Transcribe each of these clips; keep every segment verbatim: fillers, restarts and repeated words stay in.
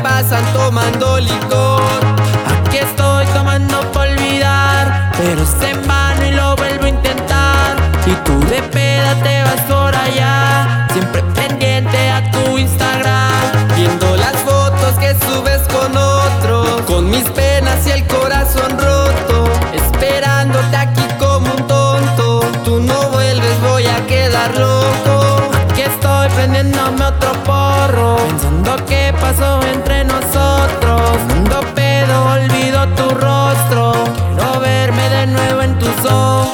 pasan tomando licor. Aquí estoy tomando por olvidar, pero es en vano y lo vuelvo a intentar. Y tú de peda te vas por allá, siempre pendiente a tu Instagram, viendo las fotos que subes con otros, con mis penas y el corazón roto, esperándote aquí como un tonto. Tú no vuelves, voy a quedar loco. Aquí estoy prendiéndome otro porro, pensando qué pasó entre nosotros. Ando pedo, olvido tu rostro, quiero verme de nuevo en tus ojos.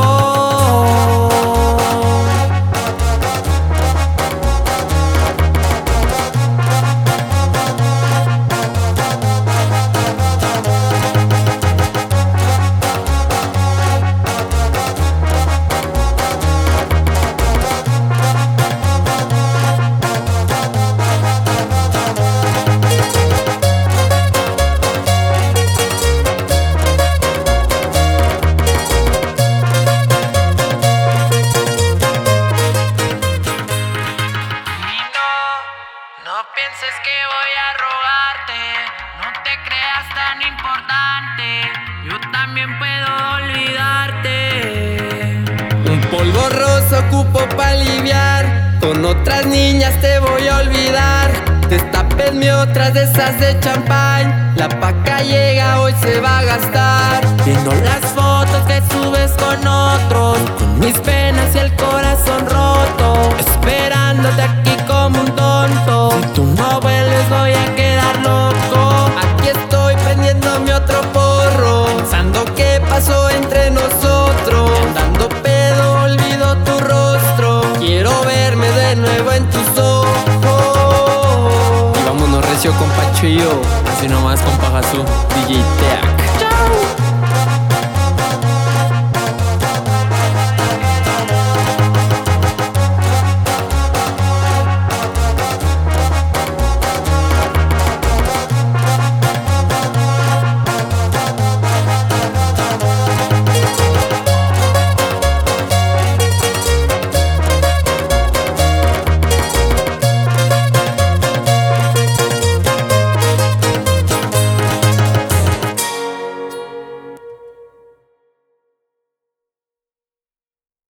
No pienses que voy a rogarte, no te creas tan importante, yo también puedo olvidarte. Un polvo rosa ocupo pa' aliviar, con otras niñas te voy a olvidar. Destápenme otras de esas de champán, la paca llega, hoy se va a gastar. Viendo las fotos que subes con otros, con mis penas y el corazón roto, esperándote aquí como un tonto. Si tú no vuelves voy a quedar loco. Aquí estoy prendiéndome otro porro, pensando qué pasó entre nosotros. Andando pedo, olvido tu rostro, quiero verme de nuevo en tus ojos. Y vámonos recio con Pacho y yo, así nomás con Pajazú, D J Teac.